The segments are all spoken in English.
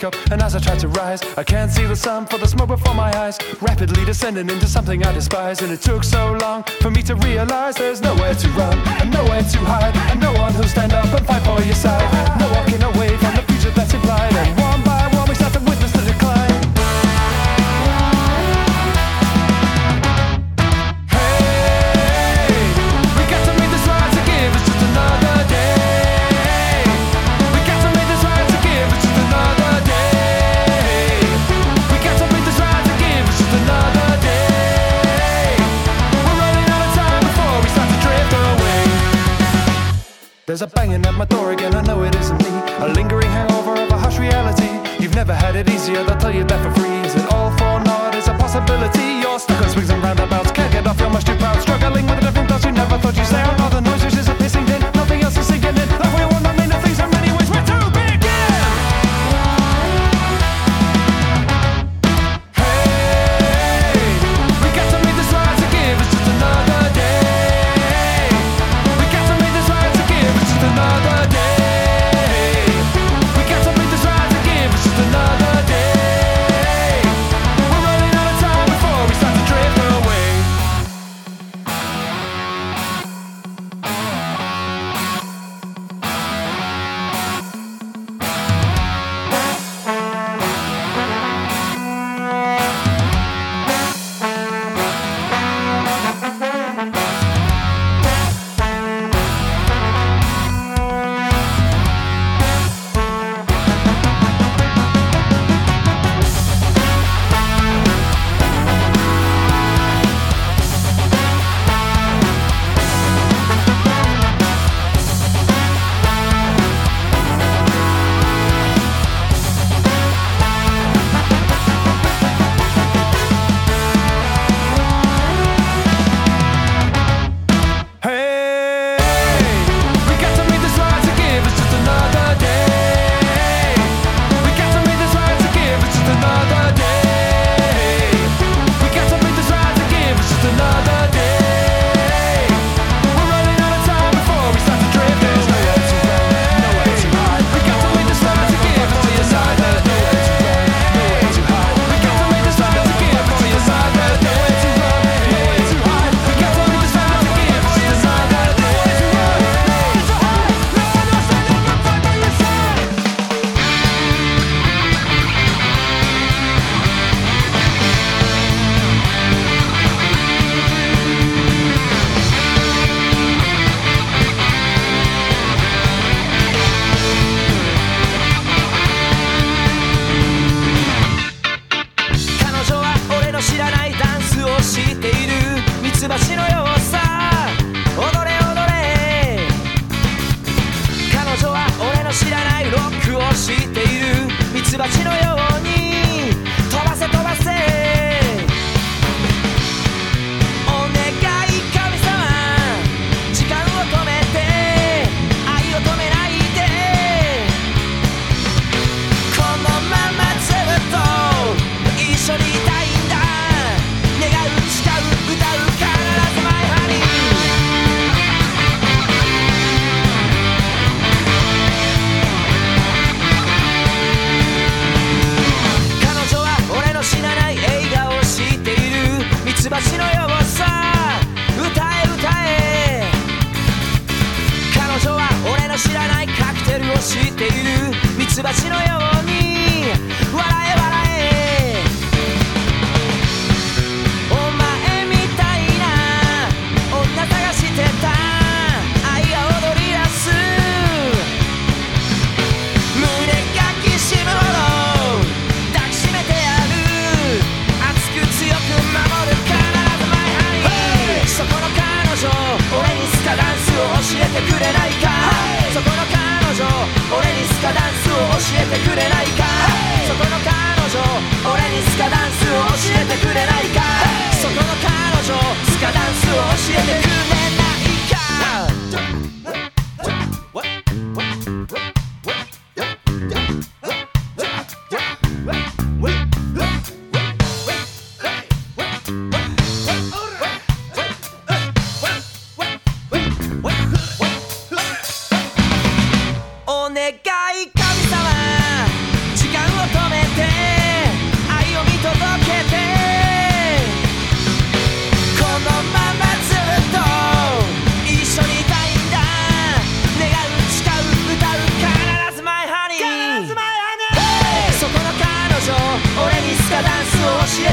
up, and as I try to rise, I can't see the sun for the smoke before my eyes, rapidly descending into something I despise. And it took so long for me to realize there's nowhere to run and nowhere to hide, and no one who'll stand up and fight for your side. No walking away from the future that's implied, and one by one we start to witness the decline. There's a banging at my door again, I know it isn't me. A lingering hangover of a harsh reality. You've never had it easier, they'll tell you that for free. Is it all for naught? Is a possibility? You're stuck on swings and roundabouts, can't get off, you're much too proud. Struggling with the different thoughts you never thought you'd say out. All the noise is a pissing din, nothing else is sinking in. Like we want to mean the things in many ways we're too big in. Hey, we got to make this right to give, it's just another day. We got to make this right to give, it's just another day. We got to make this right to give, it's just another day. We're running out of time before we start to drift away.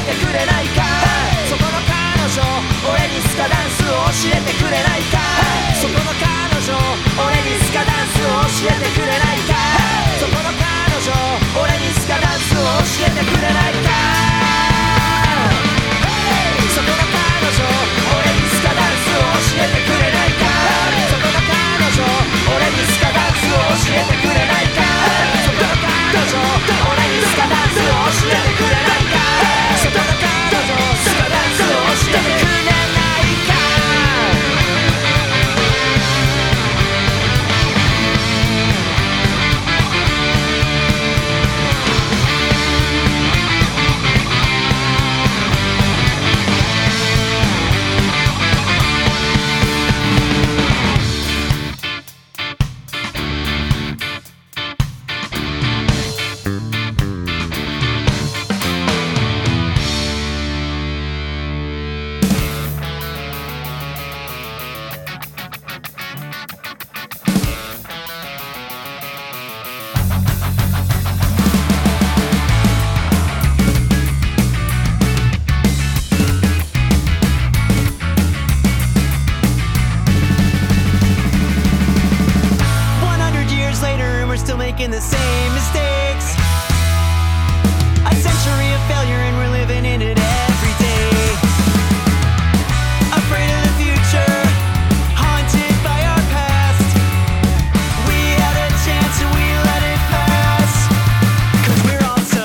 てくれないか、そこの彼女俺にスカダンスを教えてくれないか、そこの彼女俺にスカダンスを教えてくれないか、そこの彼女俺にスカダンスを教えてくれないか、そこの彼女俺にスカダンスを教えてくれないか、そこの彼女俺にスカダンスを教えてくれないか、そこの彼女俺にスカダンスを教えてくれないか、そこの彼女スカダンスを教えてくれないか。 Making the same mistakes. A century of failure and we're living in it every day. Afraid of the future, haunted by our past. We had a chance and we let it pass. 'Cause we're all so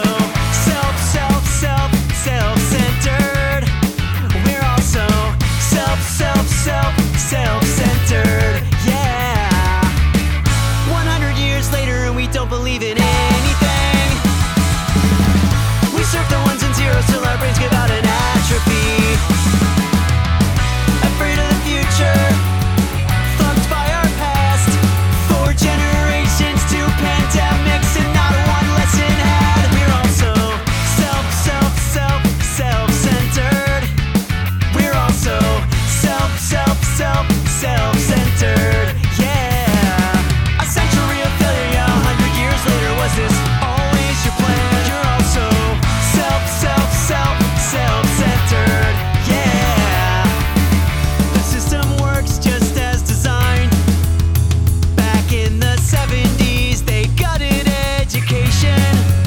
self-centered. We're all so self-centered. Yeah. 100 years later and we don't believe in anything. We surf the ones and zeros till our brains give out an atrophy. Afraid of the future, fucked by our past. 4 generations, 2 pandemics, and not one lesson had. We're all so self-centered. We're all so self-centered. Yeah. A century of failure, yeah, 100 years later. Was this always your plan? You're all so self-centered. Yeah. The system works just as designed. Back in the 70s, they gutted education.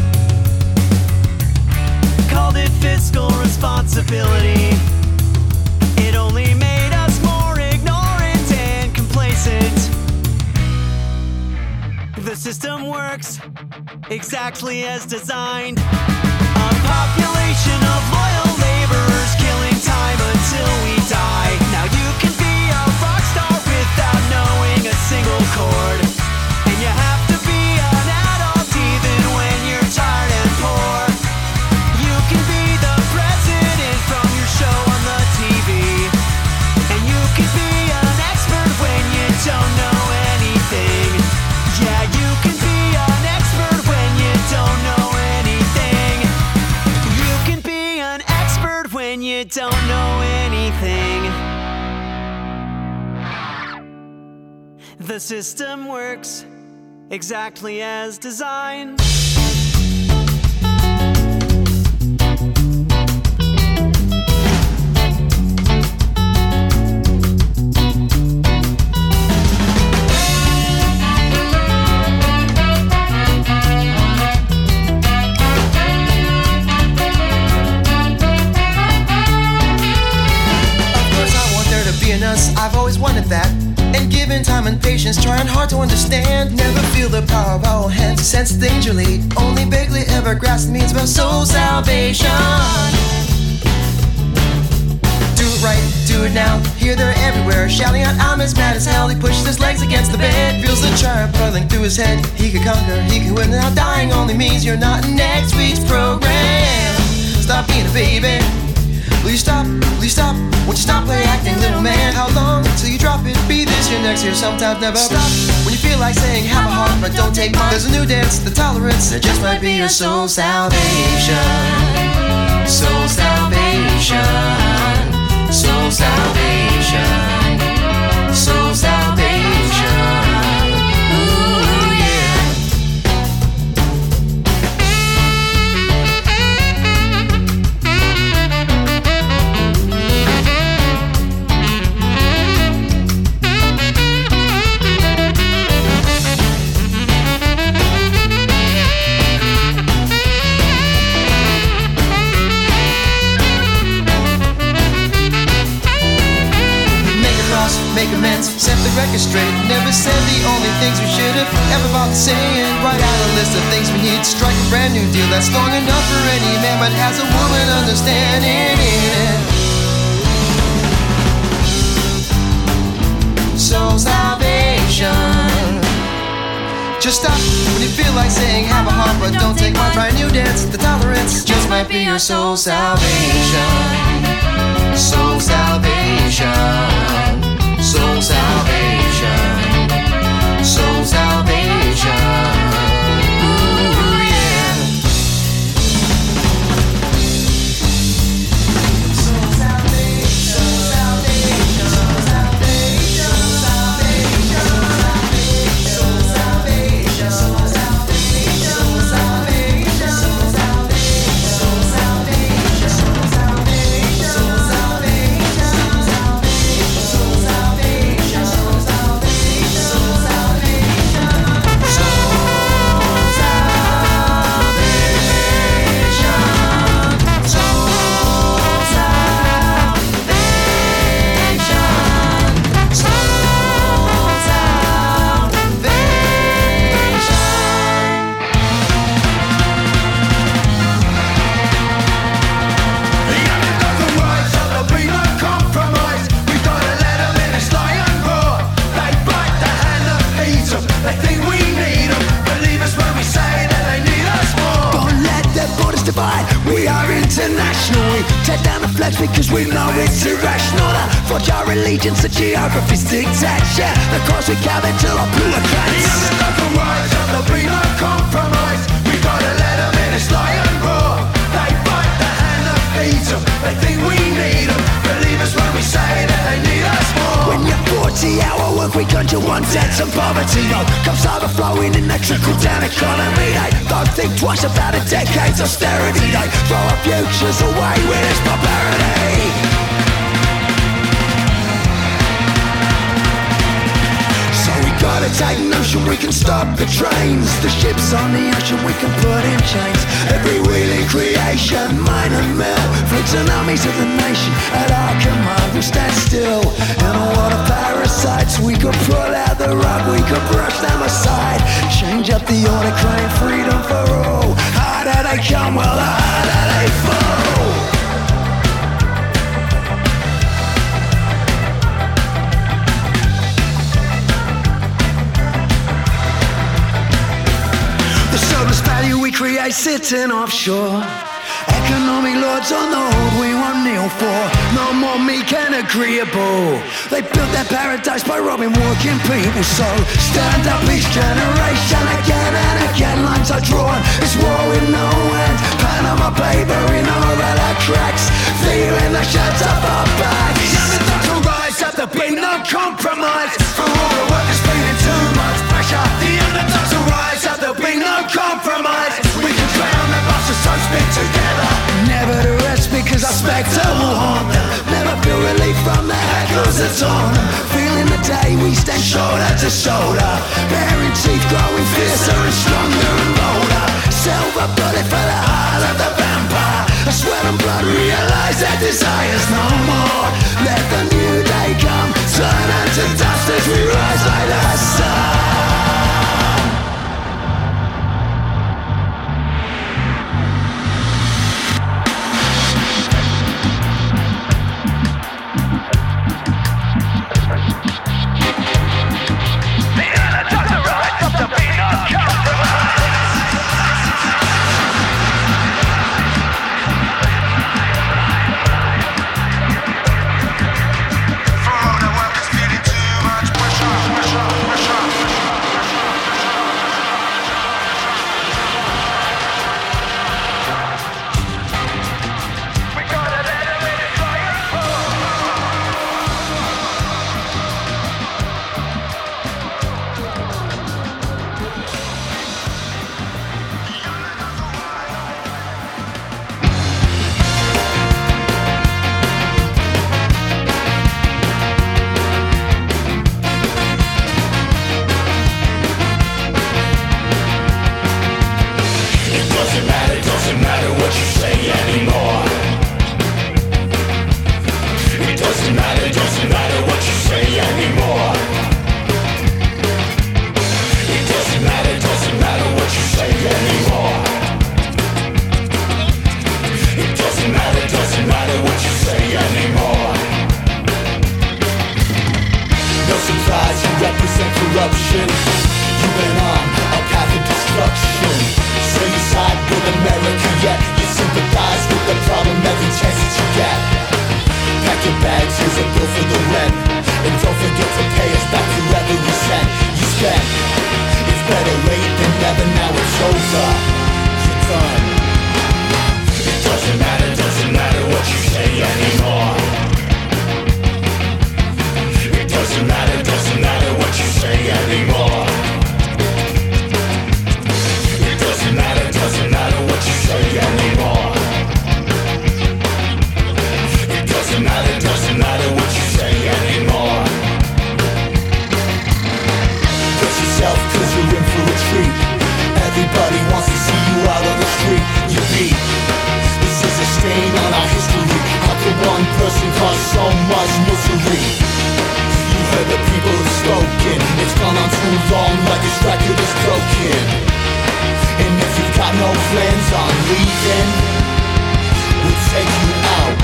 Called it fiscal responsibility. It only made us more ignorant and complacent. The system works exactly as designed. A population of loyal laborers killing time until we die. Now you can be a rock star without knowing a single chord. And you have to be an adult even when you're tired and poor. You can be the president from your show on the TV. And you can be an expert when you don't know anything. Yeah, you can be an expert when you don't know anything. You can be an expert when you don't know anything. The system works exactly as designed. I've always wanted that. And given time and patience, trying hard to understand. Never feel the power of our hands, sense the danger lead. Only vaguely ever grasp means of soul salvation. Do it right, do it now. Here, there, everywhere, shouting out, I'm as mad as hell. He pushes his legs against the bed, feels the charm pulling through his head. He could conquer, he could win. Now dying only means you're not in next week's program. Stop being a baby. Will you stop? Will you stop? Won't you stop play acting, little man? How long till you drop it? Be this year, next year, sometimes never. Stop when you feel like saying have a heart, but don't take mine. There's a new dance, the tolerance, that just might be your soul salvation. Soul salvation. Soul salvation. Soul salvation. Ooh, yeah. friends, set the record straight. Never said the only things we should have ever bothered saying. Write out a list of things we need to strike a brand new deal that's long enough for any man, but has a woman understanding in it. Soul salvation. Just stop when you feel like saying have a heart, but don't take my brand new dance. The tolerance just might be your soul salvation. Soul salvation. Soul salvation. Soul salvation. Ooh, yeah. Soul salvation. Soul salvation. Soul salvation. Soul salvation. Soul salvation. Soul salvation. Soul salvation. Soul salvation. Soul salvation. Soul salvation. Soul salvation. Soul salvation. Soul salvation. Soul salvation. Soul salvation. Soul salvation. Soul We are international. We tear down the flags because we know it's irrational. Forge our allegiance, the geography's dictates. Yeah, of course we cabin till our bureaucrats. The underdogs will rise up, there'll be no compromise. We gotta let them in, it's lion roar. They bite the hand that feeds them. They think we need them. Believe us when we say that they need us more. When you're 40-hour work, we conjure one debts and poverty. No, comes overflowing in a trickle-down economy. They don't think twice about a decade's austerity. They throw our futures away with its barbarity. Gotta take notion, we can stop the trains. The ships on the ocean we can put in chains. Every wheeling creation, mine and mill. Fleets and armies of the nation at our command. We stand still in a world of parasites. We could pull out the rug, we could brush them aside. Change up the order, claim freedom for all. Harder they come, well the harder they fall. Value we create sitting offshore. Economic lords on the hold we won't kneel for. No more meek and agreeable. They built their paradise by robbing working people. So stand up each generation again and again. Lines are drawn, it's war with no end. Panama paper in all of our cracks. Feeling the shots up our backs. The underdogs will rise up, there'll be no compromise. For all the workers feeling too much pressure. The underdogs will rise up, there'll be no compromise. We can drown the bosses, so stick together. Never to rest because our spectre will haunt them. Never feel relief from the heckles that taunt them. Feeling the day we stand shoulder to shoulder. Baring teeth, growing fiercer and stronger and bolder. Silver bullet for the heart of the vampire. I sweat and blood, realize their desires no more. Let the new day come, turn into dust as we rise like the sun. history. You heard the people have spoken. It's gone on too long, like this record is broken. And if you've got no plans on leaving, we'll take you out.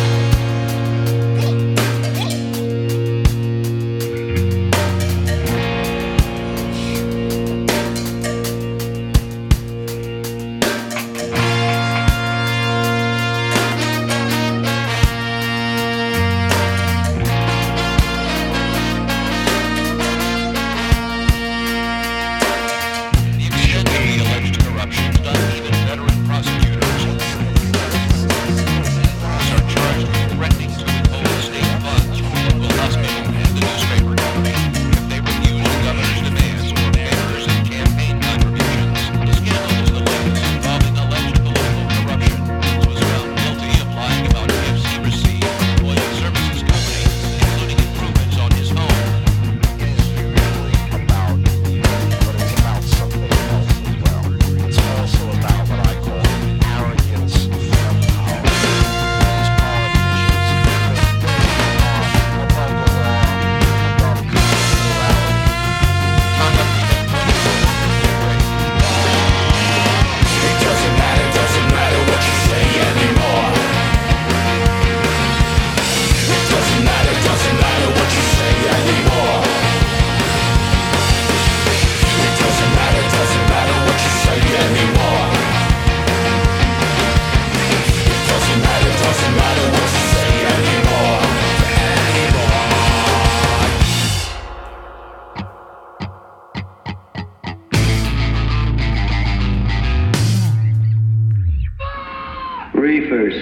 Reefers.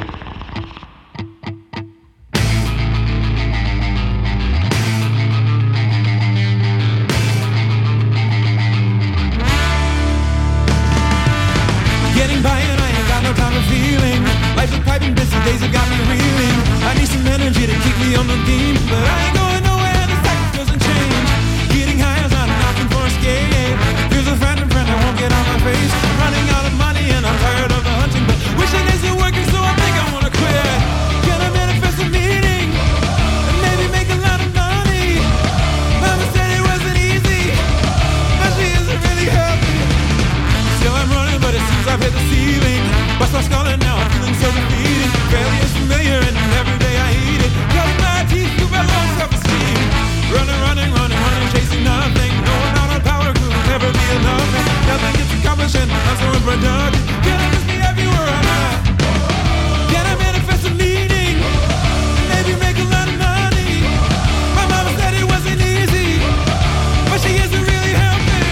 Getting by and I ain't got no time for feeling. Life's a piping busy, days have got me reeling. I need some energy to keep me on the beam, but I ain't going nowhere, the cycle doesn't change. Getting high is not an option for escape. Here's a friend I won't get on my face. I'm running out of money and I'm tired of the hunting, but wishing isn't working, so I think I wanna quit. Can I manifest a meeting and maybe make a lot of money? Mama said it wasn't easy, but she isn't really helping. Still I'm running, but it seems I've hit the ceiling. Bust my skull and now I'm feeling so defeated. Failure is familiar and every day I eat it. Cutting my teeth to my low self-esteem. Running, chasing nothing. No amount of power could never be enough. Nothing gets accomplished and I'm so unproductive. Can I just be everywhere I'm at? Can I manifest a meeting? Maybe make a lot of money. My mama said it wasn't easy, but she isn't really helping.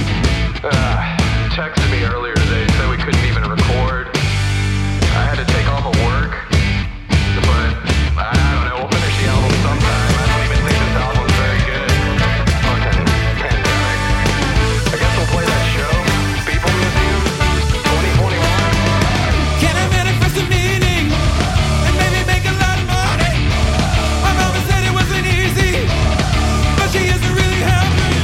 Texted me earlier today, said we couldn't even record. I had to take off of work, but I don't know, we'll finish the album sometime. I don't even think this album's very good. Fucking pandemic. I guess we'll play that show, People Museum, 2021. Can I manifest a meaning and maybe make a lot of money? My mama said it wasn't easy, but she isn't really helping.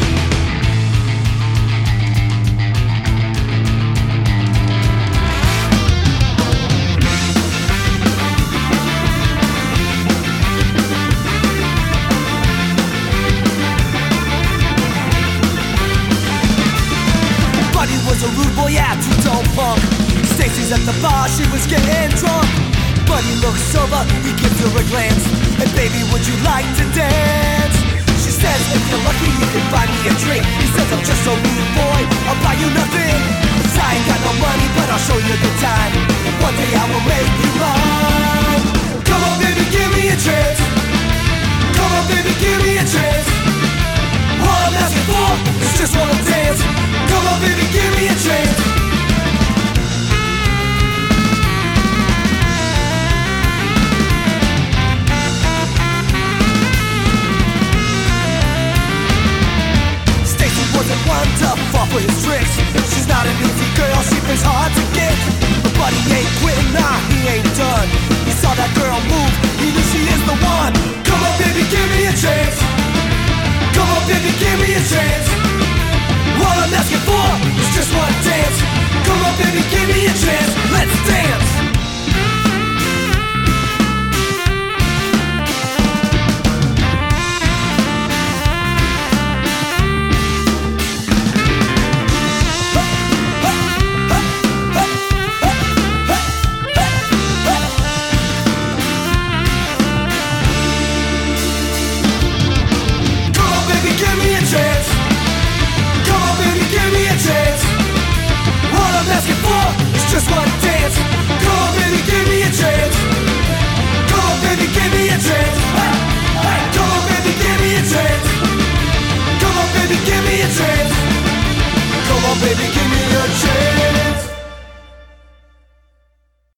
Buddy was a rude boy, yeah, two-tone punk. Stacy's at the bar, she was getting drunk. Buddy looks sober, he gives her a glance. And baby, would you like to dance? She says, if you're lucky, you can buy me a drink. He says, I'm just a rude boy, I'll buy you nothing. 'Cause I ain't got no money, but I'll show you a good time. One day I will make you mine. Come on, baby, give me a chance. Come on, baby, give me a chance. All I'm asking for is just wanna dance. Come on, baby, give